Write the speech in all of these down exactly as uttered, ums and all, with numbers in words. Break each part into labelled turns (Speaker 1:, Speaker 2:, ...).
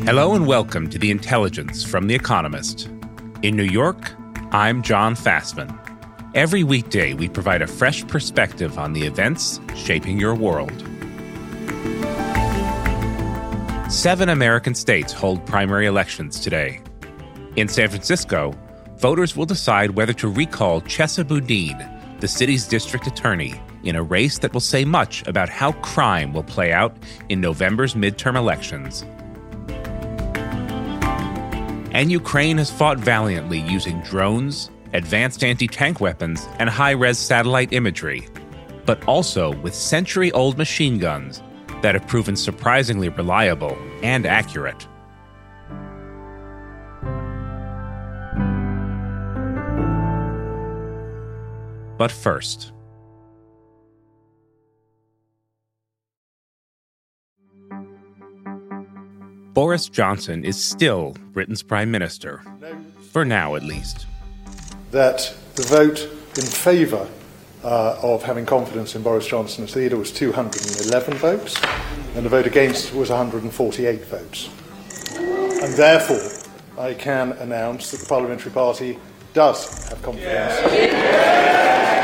Speaker 1: Hello and welcome to The Intelligence from The Economist. In New York, I'm John Fassman. Every weekday, we provide a fresh perspective on the events shaping your world. Seven American states hold primary elections today. In San Francisco, voters will decide whether to recall Chesa Boudin, the city's district attorney, in a race that will say much about how crime will play out in November's midterm elections. And Ukraine has fought valiantly using drones, advanced anti-tank weapons, and high-res satellite imagery, but also with century-old machine guns that have proven surprisingly reliable and accurate. But first, Boris Johnson is still Britain's Prime Minister, for now at least.
Speaker 2: That the vote in favour uh, of having confidence in Boris Johnson as leader was two hundred eleven votes, and the vote against was one hundred forty-eight votes. And therefore, I can announce that the Parliamentary Party does have confidence.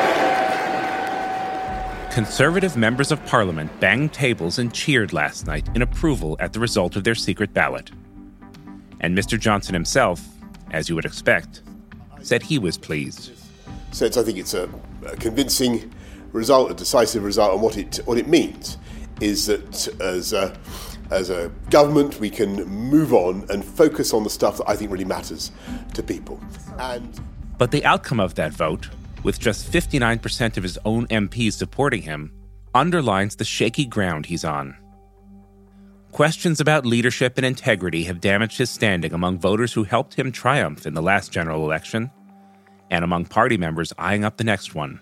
Speaker 1: Conservative members of Parliament banged tables and cheered last night in approval at the result of their secret ballot. And Mister Johnson himself, as you would expect, said he was pleased.
Speaker 3: So it's, I think it's a, a convincing result, a decisive result, and what it what it means is that as a, as a government we can move on and focus on the stuff that I think really matters to people. And
Speaker 1: But the outcome of that vote, with just fifty-nine percent of his own M Ps supporting him, underlines the shaky ground he's on. Questions about leadership and integrity have damaged his standing among voters who helped him triumph in the last general election, and among party members eyeing up the next one.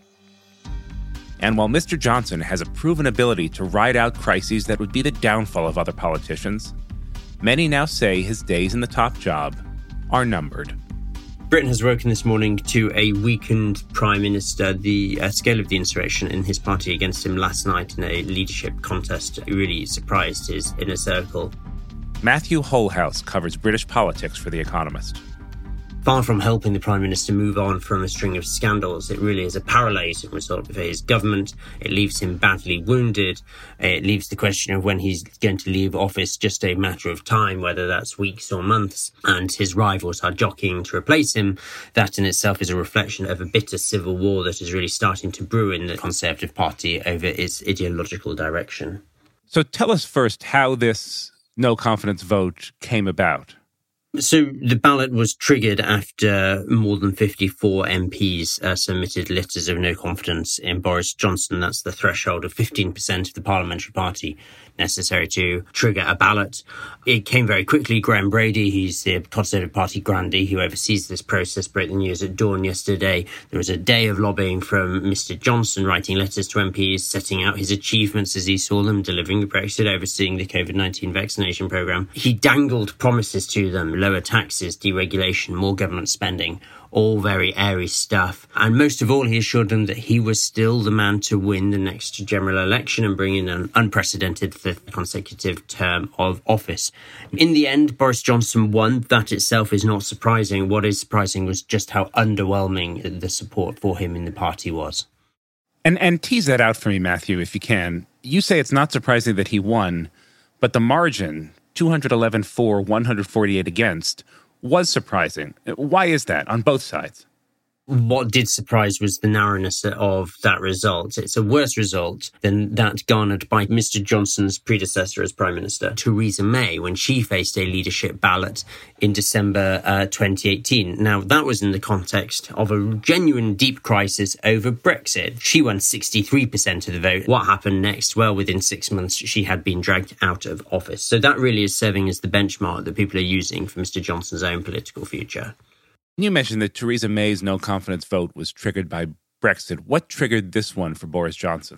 Speaker 1: And while Mister Johnson has a proven ability to ride out crises that would be the downfall of other politicians, many now say his days in the top job are numbered.
Speaker 4: Britain has woken this morning to a weakened Prime Minister. The uh, scale of the insurrection in his party against him last night in a leadership contest really surprised his inner circle.
Speaker 1: Matthew Holhouse covers British politics for The Economist.
Speaker 4: Far from helping the Prime Minister move on from a string of scandals, it really is a paralysing result for his government. It leaves him badly wounded. It leaves the question of when he's going to leave office just a matter of time, whether that's weeks or months, and his rivals are jockeying to replace him. That in itself is a reflection of a bitter civil war that is really starting to brew in the Conservative Party over its ideological direction.
Speaker 1: So tell us first how this no-confidence vote came about.
Speaker 4: So the ballot was triggered after more than fifty-four M Ps uh, submitted letters of no confidence in Boris Johnson. That's the threshold of fifteen percent of the parliamentary party necessary to trigger a ballot. It came very quickly. Graham Brady, he's the Conservative Party grandee who oversees this process, broke the news at dawn yesterday. There was a day of lobbying from Mister Johnson, writing letters to M Ps, setting out his achievements as he saw them, delivering the Brexit, overseeing the COVID nineteen vaccination programme. He dangled promises to them, lower taxes, deregulation, more government spending, all very airy stuff. And most of all, he assured them that he was still the man to win the next general election and bring in an unprecedented fifth consecutive term of office. In the end, Boris Johnson won. That itself is not surprising. What is surprising was just how underwhelming the support for him in the party was.
Speaker 1: And and tease that out for me, Matthew, if you can. You say it's not surprising that he won, but the margin, two hundred eleven for, one hundred forty-eight against, was surprising. Why is that on both sides?
Speaker 4: What did surprise was the narrowness of that result. It's a worse result than that garnered by Mister Johnson's predecessor as Prime Minister, Theresa May, when she faced a leadership ballot in December uh, twenty eighteen. Now, that was in the context of a genuine deep crisis over Brexit. She won sixty-three percent of the vote. What happened next? Well, within six months, she had been dragged out of office. So that really is serving as the benchmark that people are using for Mister Johnson's own political future.
Speaker 1: You mentioned that Theresa May's no-confidence vote was triggered by Brexit. What triggered this one for Boris Johnson?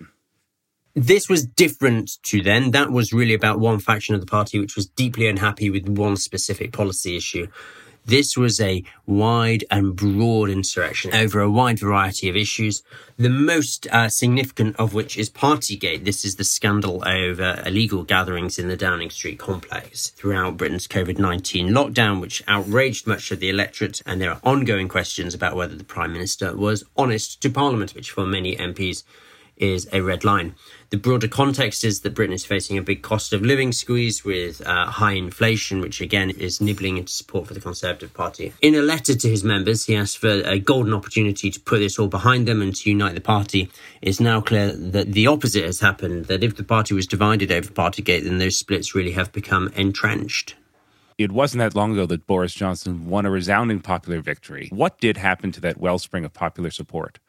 Speaker 4: This was different to then. That was really about one faction of the party which was deeply unhappy with one specific policy issue. This was a wide and broad insurrection over a wide variety of issues, the most uh, significant of which is Partygate. This is the scandal over illegal gatherings in the Downing Street complex throughout Britain's covid nineteen lockdown, which outraged much of the electorate, and there are ongoing questions about whether the Prime Minister was honest to Parliament, which for many M Ps is a red line. The broader context is that Britain is facing a big cost of living squeeze with uh, high inflation, which again is nibbling into support for the Conservative Party. In a letter to his members, he asked for a golden opportunity to put this all behind them and to unite the party. It's now clear that the opposite has happened, that if the party was divided over Partygate, then those splits really have become entrenched.
Speaker 1: It wasn't that long ago that Boris Johnson won a resounding popular victory. What did happen to that wellspring of popular support?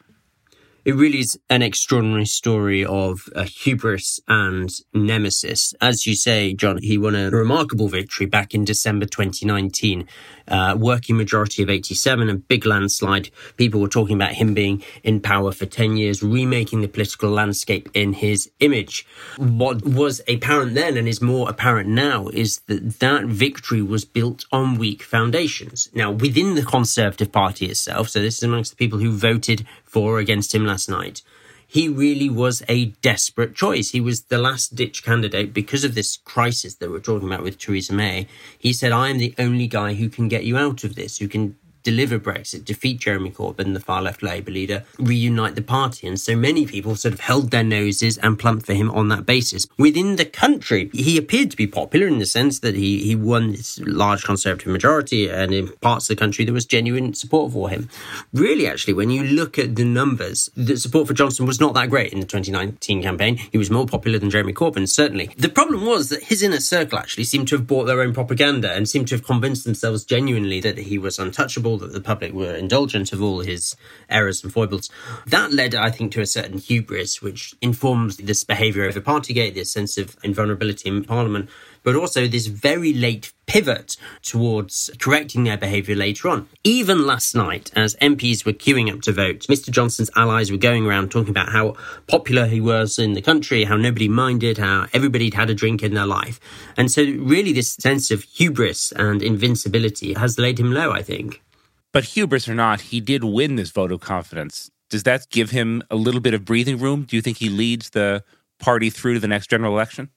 Speaker 4: It really is an extraordinary story of uh, hubris and nemesis. As you say, John, he won a remarkable victory back in December twenty nineteen. Uh, working majority of eighty-seven, a big landslide. People were talking about him being in power for ten years, remaking the political landscape in his image. What was apparent then and is more apparent now is that that victory was built on weak foundations. Now, within the Conservative Party itself, so this is amongst the people who voted for or against him last night, he really was a desperate choice. He was the last-ditch candidate because of this crisis that we're talking about with Theresa May. He said, I am the only guy who can get you out of this, who can deliver Brexit, defeat Jeremy Corbyn, the far-left Labour leader, reunite the party. And so many people sort of held their noses and plumped for him on that basis. Within the country, he appeared to be popular in the sense that he, he won this large Conservative majority, and in parts of the country there was genuine support for him. Really, actually, when you look at the numbers, the support for Johnson was not that great in the twenty nineteen campaign. He was more popular than Jeremy Corbyn, certainly. The problem was that his inner circle actually seemed to have bought their own propaganda and seemed to have convinced themselves genuinely that he was untouchable, that the public were indulgent of all his errors and foibles. That led, I think, to a certain hubris, which informs this behaviour over Partygate, this sense of invulnerability in Parliament, but also this very late pivot towards correcting their behaviour later on. Even last night, as M Ps were queuing up to vote, Mister Johnson's allies were going around talking about how popular he was in the country, how nobody minded, how everybody'd had a drink in their life. And so really this sense of hubris and invincibility has laid him low, I think.
Speaker 1: But hubris or not, he did win this vote of confidence. Does that give him a little bit of breathing room? Do you think he leads the party through to the next general election?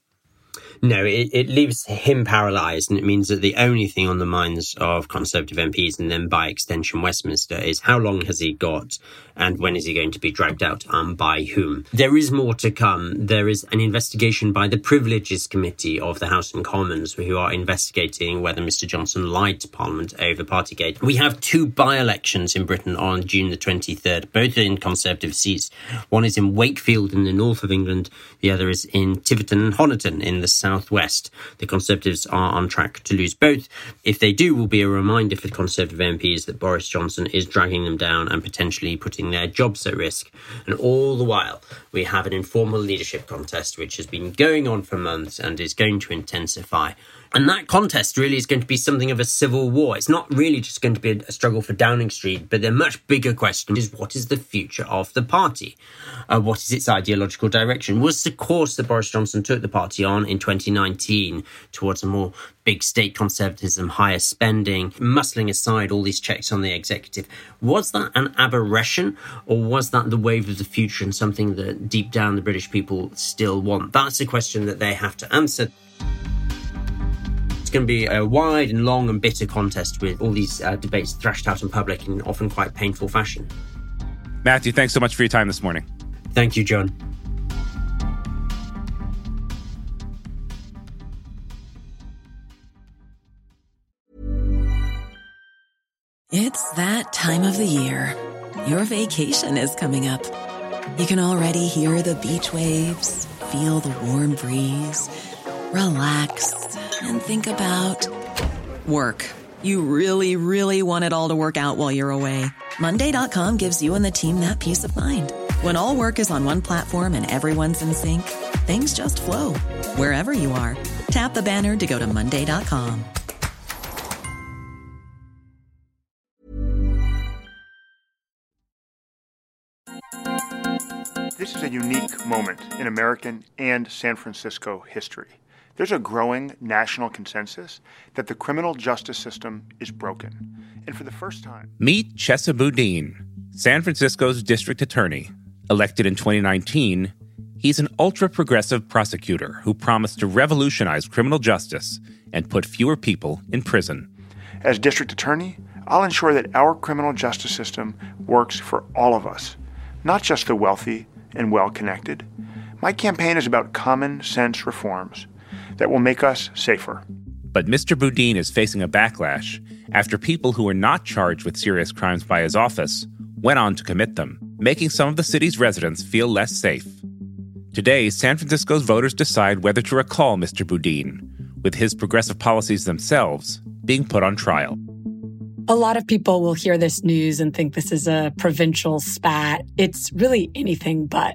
Speaker 4: No, it, it leaves him paralysed, and it means that the only thing on the minds of Conservative M Ps, and then by extension Westminster, is how long has he got and when is he going to be dragged out and by whom? There is more to come. There is an investigation by the Privileges Committee of the House and Commons who are investigating whether Mister Johnson lied to Parliament over Partygate. We have two by-elections in Britain on June the twenty-third, both in Conservative seats. One is in Wakefield in the north of England, the other is in Tiverton and Honiton in the southwest. The Conservatives are on track to lose both. If they do, will be a reminder for Conservative M Ps that Boris Johnson is dragging them down and potentially putting their jobs at risk. And all the while, we have an informal leadership contest which has been going on for months and is going to intensify. And that contest really is going to be something of a civil war. It's not really just going to be a struggle for Downing Street, but the much bigger question is, what is the future of the party? Uh, what is its ideological direction? Was the course that Boris Johnson took the party on in twenty nineteen towards a more big state conservatism, higher spending, muscling aside all these checks on the executive, was that an aberration, or was that the wave of the future and something that deep down the British people still want? That's a question that they have to answer. It's going to be a wide and long and bitter contest with all these uh, debates thrashed out in public in often quite painful fashion.
Speaker 1: Matthew, thanks so much for your time this morning.
Speaker 4: Thank you, John.
Speaker 5: It's that time of the year. Your vacation is coming up. You can already hear the beach waves, feel the warm breeze, relax, and think about work. You really, really want it all to work out while you're away. Monday dot com gives you and the team that peace of mind. When all work is on one platform and everyone's in sync, things just flow. Wherever you are, tap the banner to go to Monday dot com.
Speaker 6: This is a unique moment in American and San Francisco history. There's a growing national consensus that the criminal justice system is broken. And for the first time...
Speaker 1: Meet Chesa Boudin, San Francisco's district attorney. Elected in twenty nineteen, he's an ultra-progressive prosecutor who promised to revolutionize criminal justice and put fewer people in prison.
Speaker 6: As district attorney, I'll ensure that our criminal justice system works for all of us, not just the wealthy and well-connected. My campaign is about common sense reforms that will make us safer.
Speaker 1: But Mister Boudin is facing a backlash after people who were not charged with serious crimes by his office went on to commit them, making some of the city's residents feel less safe. Today, San Francisco's voters decide whether to recall Mister Boudin, with his progressive policies themselves being put on trial.
Speaker 7: A lot of people will hear this news and think this is a provincial spat. It's really anything but.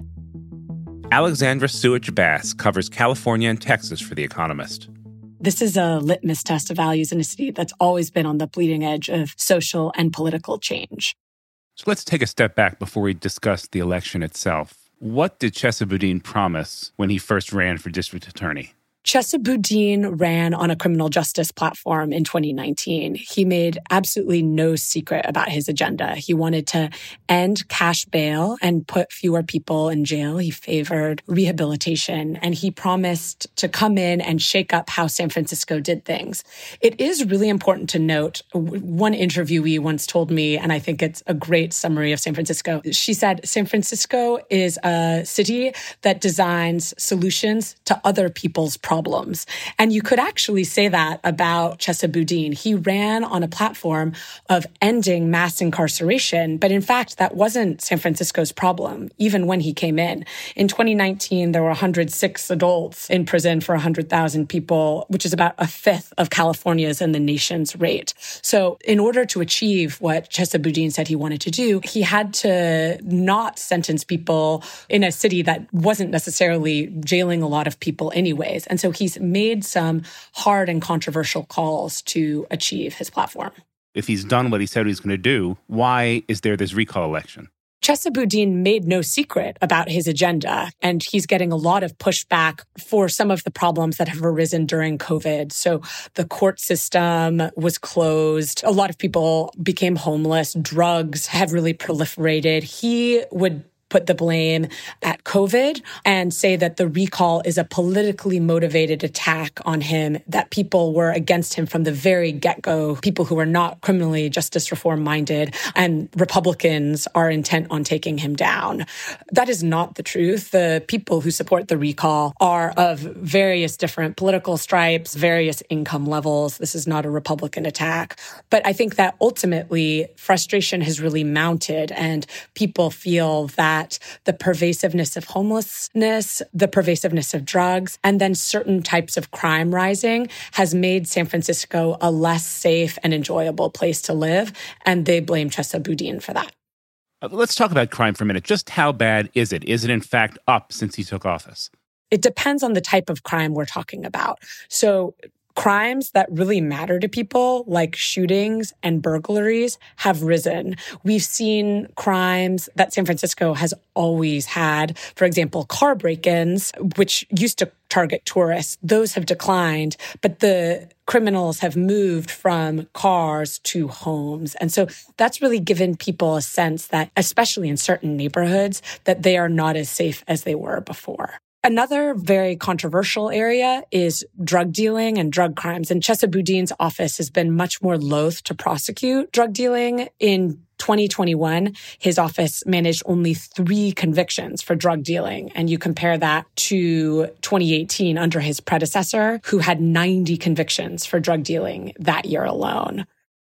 Speaker 1: Alexandra Suich-Bass covers California and Texas for The Economist.
Speaker 7: This is a litmus test of values in a city that's always been on the bleeding edge of social and political change.
Speaker 1: So let's take a step back before we discuss the election itself. What did Chesa Boudin promise when he first ran for district attorney?
Speaker 7: Chesa Boudin ran on a criminal justice platform in twenty nineteen. He made absolutely no secret about his agenda. He wanted to end cash bail and put fewer people in jail. He favored rehabilitation, and he promised to come in and shake up how San Francisco did things. It is really important to note, one interviewee once told me, and I think it's a great summary of San Francisco. She said, San Francisco is a city that designs solutions to other people's problems. Problems. And you could actually say that about Chesa Boudin. He ran on a platform of ending mass incarceration, but in fact, that wasn't San Francisco's problem, even when he came in. In twenty nineteen, there were one hundred six adults in prison for one hundred thousand people, which is about a fifth of California's and the nation's rate. So in order to achieve what Chesa Boudin said he wanted to do, he had to not sentence people in a city that wasn't necessarily jailing a lot of people anyways. And so he's made some hard and controversial calls to achieve his platform.
Speaker 1: If he's done what he said he's going to do, why is there this recall election?
Speaker 7: Chesa Boudin made no secret about his agenda, and he's getting a lot of pushback for some of the problems that have arisen during COVID. So the court system was closed. A lot of people became homeless. Drugs have really proliferated. He would put the blame at COVID and say that the recall is a politically motivated attack on him, that people were against him from the very get-go, people who are not criminally justice reform minded, and Republicans are intent on taking him down. That is not the truth. The people who support the recall are of various different political stripes, various income levels. This is not a Republican attack. But I think that ultimately frustration has really mounted, and people feel that the pervasiveness of homelessness, the pervasiveness of drugs, and then certain types of crime rising has made San Francisco a less safe and enjoyable place to live. And they blame Chesa Boudin for that.
Speaker 1: Let's talk about crime for a minute. Just how bad is it? Is it in fact up since he took office?
Speaker 7: It depends on the type of crime we're talking about. So crimes that really matter to people, like shootings and burglaries, have risen. We've seen crimes that San Francisco has always had. For example, car break-ins, which used to target tourists. Those have declined, but the criminals have moved from cars to homes. And so that's really given people a sense that, especially in certain neighborhoods, that they are not as safe as they were before. Another very controversial area is drug dealing and drug crimes. And Chesa Boudin's office has been much more loath to prosecute drug dealing. In twenty twenty-one, his office managed only three convictions for drug dealing. And you compare that to twenty eighteen under his predecessor, who had ninety convictions for drug dealing that year alone.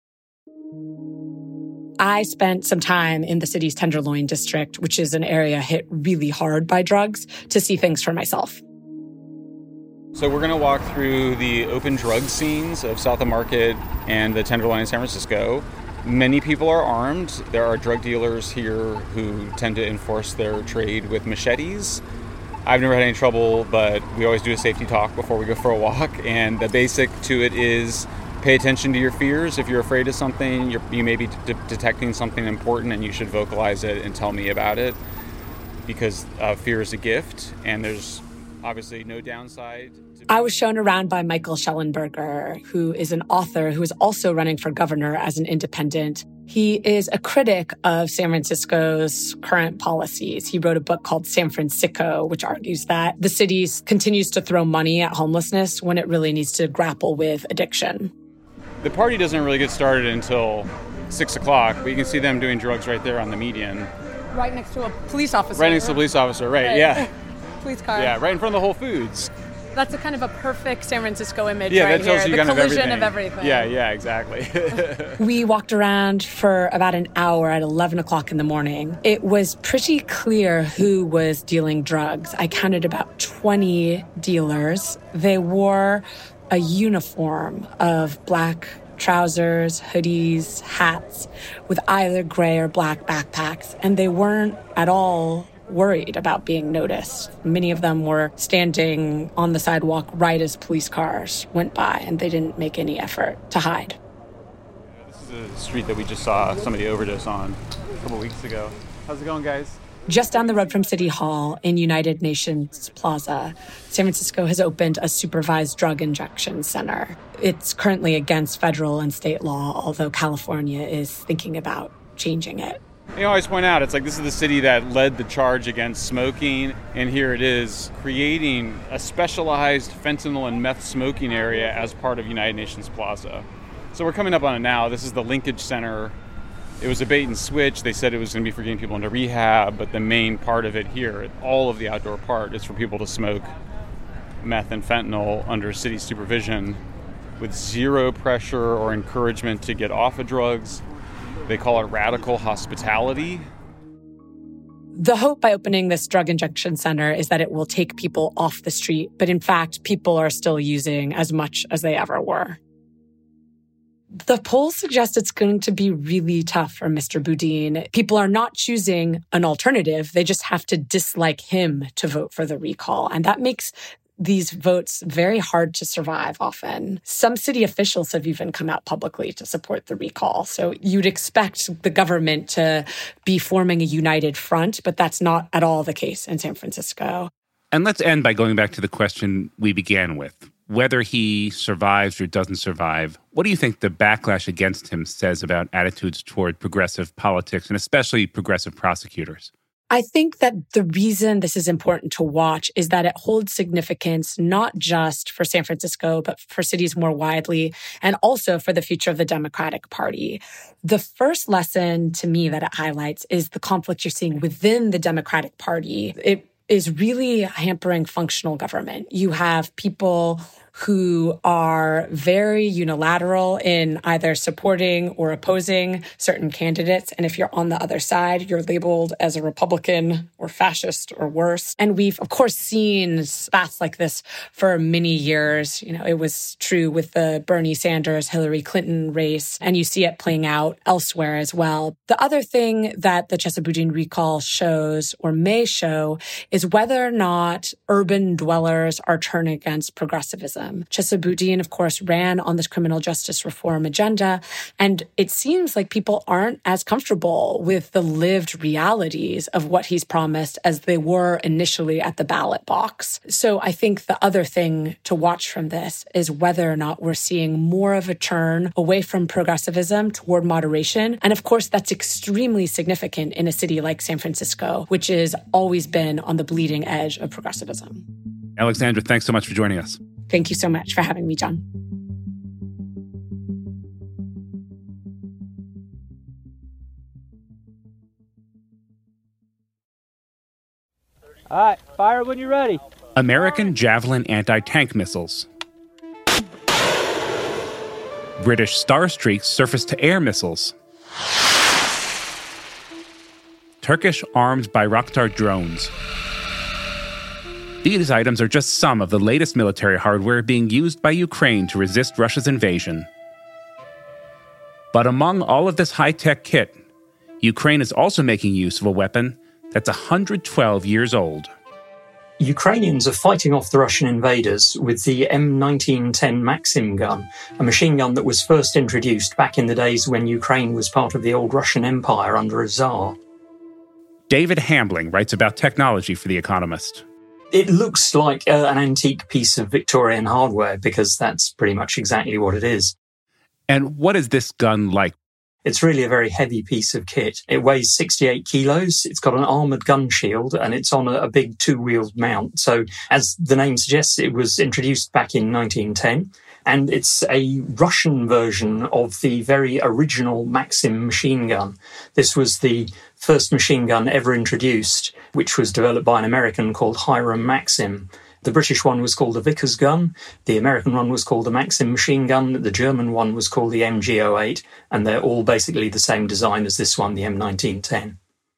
Speaker 7: I spent some time in the city's Tenderloin district, which is an area hit really hard by drugs, to see things for myself.
Speaker 8: So we're going to walk through the open drug scenes of South of Market and the Tenderloin in San Francisco. Many people are armed. There are drug dealers here who tend to enforce their trade with machetes. I've never had any trouble, but we always do a safety talk before we go for a walk. And the basic to it is pay attention to your fears. If you're afraid of something, you're, you may be de- detecting something important, and you should vocalize it and tell me about it, because uh, fear is a gift, and there's Obviously, no downside.
Speaker 7: I was shown around by Michael Schellenberger, who is an author who is also running for governor as an independent. He is a critic of San Francisco's current policies. He wrote a book called San Fransicko, which argues that the city continues to throw money at homelessness when it really needs to grapple with addiction.
Speaker 8: The party doesn't really get started until six o'clock, but you can see them doing drugs right there on the median.
Speaker 9: Right next to a police officer.
Speaker 8: Right next to a police officer, right, right. yeah.
Speaker 9: Police car.
Speaker 8: Yeah, right in front of the Whole Foods.
Speaker 9: That's a kind of a perfect San Francisco image
Speaker 8: yeah,
Speaker 9: right
Speaker 8: that tells
Speaker 9: here.
Speaker 8: You
Speaker 9: the
Speaker 8: kind
Speaker 9: collision
Speaker 8: of everything.
Speaker 9: of everything.
Speaker 8: Yeah, yeah, exactly.
Speaker 7: We walked around for about an hour at eleven o'clock in the morning. It was pretty clear who was dealing drugs. I counted about twenty dealers. They wore a uniform of black trousers, hoodies, hats, with either gray or black backpacks, and they weren't at all worried about being noticed. Many of them were standing on the sidewalk right as police cars went by, and they didn't make any effort to hide.
Speaker 8: This is a street that we just saw somebody overdose on a couple weeks ago. How's it going, guys?
Speaker 7: Just down the road from City Hall in United Nations Plaza, San Francisco has opened a supervised drug injection center. It's currently against federal and state law, although California is thinking about changing it.
Speaker 8: You know, I always point out, it's like this is the city that led the charge against smoking, and here it is creating a specialized fentanyl and meth smoking area as part of United Nations Plaza. So we're coming up on it now. This is the Linkage Center. It was a bait and switch. They said it was going to be for getting people into rehab, but the main part of it here, all of the outdoor part, is for people to smoke meth and fentanyl under city supervision with zero pressure or encouragement to get off of drugs. They call it radical hospitality.
Speaker 7: The hope by opening this drug injection center is that it will take people off the street, but in fact, people are still using as much as they ever were. The polls suggest it's going to be really tough for Mister Boudin. People are not choosing an alternative. They just have to dislike him to vote for the recall. And that makes these votes very hard to survive often. Some city officials have even come out publicly to support the recall. So you'd expect the government to be forming a united front, but that's not at all the case in San Francisco.
Speaker 1: And let's end by going back to the question we began with. Whether he survives or doesn't survive, what do you think the backlash against him says about attitudes toward progressive politics and especially progressive prosecutors?
Speaker 7: I think that the reason this is important to watch is that it holds significance not just for San Francisco, but for cities more widely, and also for the future of the Democratic Party. The first lesson to me that it highlights is the conflict you're seeing within the Democratic Party. It is really hampering functional government. You have people who are very unilateral in either supporting or opposing certain candidates. And if you're on the other side, you're labeled as a Republican or fascist or worse. And we've, of course, seen spats like this for many years. You know, it was true with the Bernie Sanders, Hillary Clinton race, and you see it playing out elsewhere as well. The other thing that the Chesa Boudin recall shows or may show is whether or not urban dwellers are turning against progressivism. Chesa Boudin, of course, ran on this criminal justice reform agenda, and it seems like people aren't as comfortable with the lived realities of what he's promised as they were initially at the ballot box. So I think the other thing to watch from this is whether or not we're seeing more of a turn away from progressivism toward moderation. And of course, that's extremely significant in a city like San Francisco, which has always been on the bleeding edge of progressivism.
Speaker 1: Alexandra, thanks so much for joining us.
Speaker 7: Thank you so much for having me, John.
Speaker 10: All right, fire when you're ready.
Speaker 1: American Javelin anti-tank missiles. British Starstreak surface-to-air missiles. Turkish armed Bayraktar drones. These items are just some of the latest military hardware being used by Ukraine to resist Russia's invasion. But among all of this high-tech kit, Ukraine is also making use of a weapon that's one hundred twelve years old.
Speaker 11: Ukrainians are fighting off the Russian invaders with the M nineteen ten Maxim gun, a machine gun that was first introduced back in the days when Ukraine was part of the old Russian Empire under a Tsar.
Speaker 1: David Hambling writes about technology for The Economist.
Speaker 11: It looks like uh, an antique piece of Victorian hardware because that's pretty much exactly what it is.
Speaker 1: And what is this gun like?
Speaker 11: It's really a very heavy piece of kit. It weighs sixty-eight kilos. It's got an armoured gun shield and it's on a, a big two-wheeled mount. So as the name suggests, it was introduced back in nineteen ten. And it's a Russian version of the very original Maxim machine gun. This was the first machine gun ever introduced, which was developed by an American called Hiram Maxim. The British one was called the Vickers gun, the American one was called the Maxim machine gun, the German one was called the M G oh eight, and they're all basically the same design as this one, the M nineteen ten.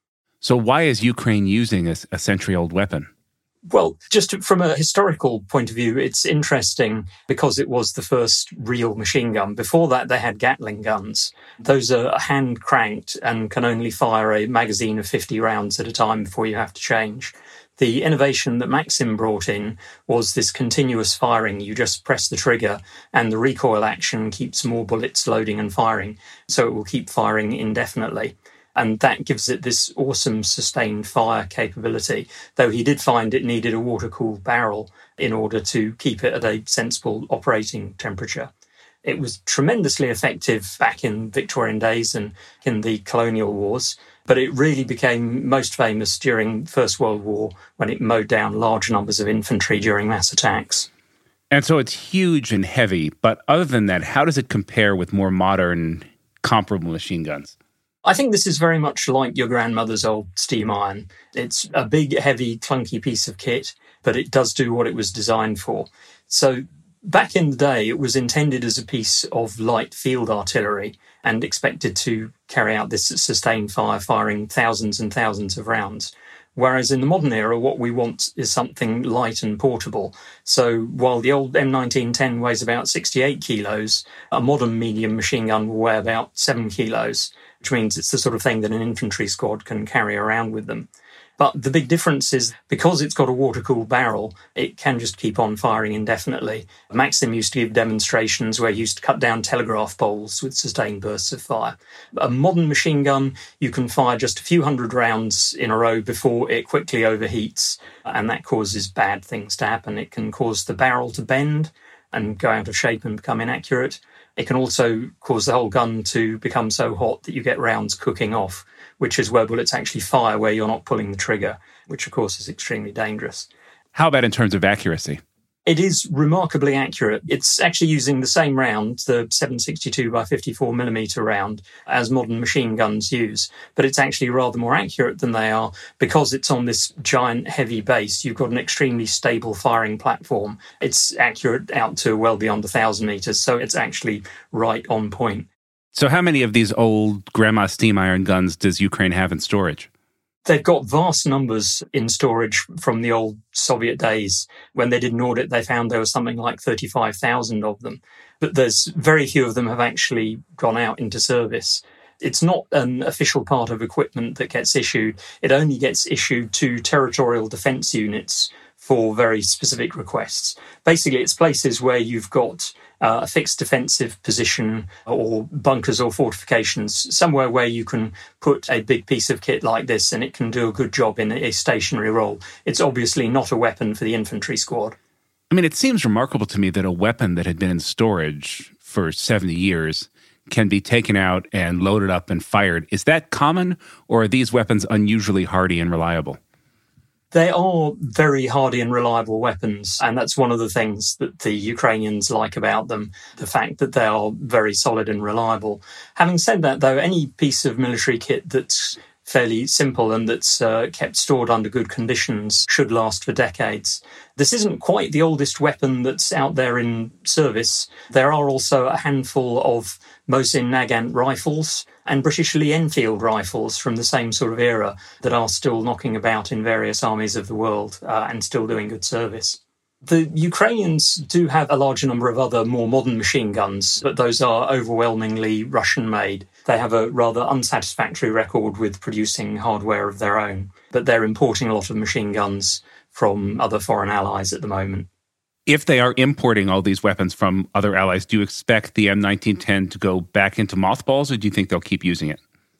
Speaker 1: So why is Ukraine using a, a century-old weapon?
Speaker 11: Well, just from a historical point of view, it's interesting because it was the first real machine gun. Before that, they had Gatling guns. Those are hand-cranked and can only fire a magazine of fifty rounds at a time before you have to change. The innovation that Maxim brought in was this continuous firing. You just press the trigger and the recoil action keeps more bullets loading and firing, so it will keep firing indefinitely. And that gives it this awesome sustained fire capability, though he did find it needed a water-cooled barrel in order to keep it at a sensible operating temperature. It was tremendously effective back in Victorian days and in the colonial wars, but it really became most famous during the First World War when it mowed down large numbers of infantry during mass attacks.
Speaker 1: And so it's huge and heavy, but other than that, how does it compare with more modern, comparable machine guns?
Speaker 11: I think this is very much like your grandmother's old steam iron. It's a big, heavy, clunky piece of kit, but it does do what it was designed for. So back in the day, it was intended as a piece of light field artillery and expected to carry out this sustained fire, firing thousands and thousands of rounds. Whereas in the modern era, what we want is something light and portable. So while the old M nineteen ten weighs about sixty-eight kilos, a modern medium machine gun will weigh about seven kilos, which means it's the sort of thing that an infantry squad can carry around with them. But the big difference is because it's got a water-cooled barrel, it can just keep on firing indefinitely. Maxim used to give demonstrations where he used to cut down telegraph poles with sustained bursts of fire. A modern machine gun, you can fire just a few hundred rounds in a row before it quickly overheats, and that causes bad things to happen. It can cause the barrel to bend and go out of shape and become inaccurate. It can also cause the whole gun to become so hot that you get rounds cooking off, which is where bullets actually fire where you're not pulling the trigger, which of course is extremely dangerous.
Speaker 1: How about in terms of accuracy?
Speaker 11: It is remarkably accurate. It's actually using the same round, the seven sixty-two by fifty-four millimeter round, as modern machine guns use. But it's actually rather more accurate than they are because it's on this giant heavy base. You've got an extremely stable firing platform. It's accurate out to well beyond one thousand meters, so it's actually right on point.
Speaker 1: So how many of these old grandma steam iron guns does Ukraine have in storage?
Speaker 11: They've got vast numbers in storage from the old Soviet days. When they did an audit, they found there was something like thirty-five thousand of them. But there's very few of them have actually gone out into service. It's not an official part of equipment that gets issued. It only gets issued to territorial defence units for very specific requests. Basically, it's places where you've got uh, a fixed defensive position or bunkers or fortifications, somewhere where you can put a big piece of kit like this and it can do a good job in a stationary role. It's obviously not a weapon for the infantry squad.
Speaker 1: I mean, it seems remarkable to me that a weapon that had been in storage for seventy years can be taken out and loaded up and fired. Is that common, or are these weapons unusually hardy and reliable?
Speaker 11: They are very hardy and reliable weapons, and that's one of the things that the Ukrainians like about them, the fact that they are very solid and reliable. Having said that, though, any piece of military kit that's fairly simple and that's uh, kept stored under good conditions should last for decades. This isn't quite the oldest weapon that's out there in service. There are also a handful of Mosin Nagant rifles and British Lee Enfield rifles from the same sort of era that are still knocking about in various armies of the world uh, and still doing good service. The Ukrainians do have a large number of other more modern machine guns, but those are overwhelmingly Russian-made. They have a rather unsatisfactory record with producing hardware of their own, but they're importing a lot of machine guns from other foreign allies at the moment.
Speaker 1: If they are importing all these weapons from other allies, do you expect the M nineteen ten to go back into mothballs, or do you think they'll keep using it?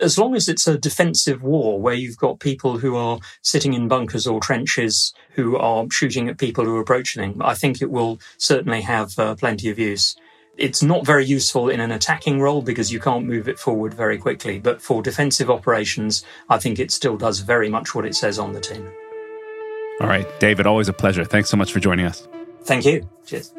Speaker 11: as long as it's a defensive war where you've got people who are sitting in bunkers or trenches who are shooting at people who are approaching them, I think it will certainly have uh, plenty of use. It's not very useful in an attacking role because you can't move it forward very quickly. But for defensive operations, I think it still does very much what it says on the tin.
Speaker 1: All right, David, always a pleasure. Thanks so much for joining us.
Speaker 11: Thank you. Cheers.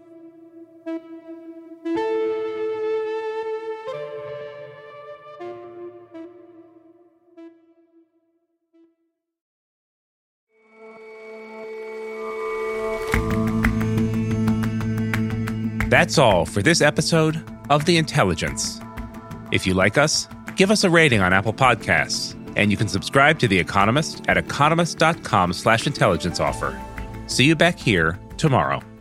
Speaker 1: That's all for this episode of The Intelligence. If you like us, give us a rating on Apple Podcasts, and you can subscribe to The Economist at economist dot com slash intelligence offer. See you back here tomorrow.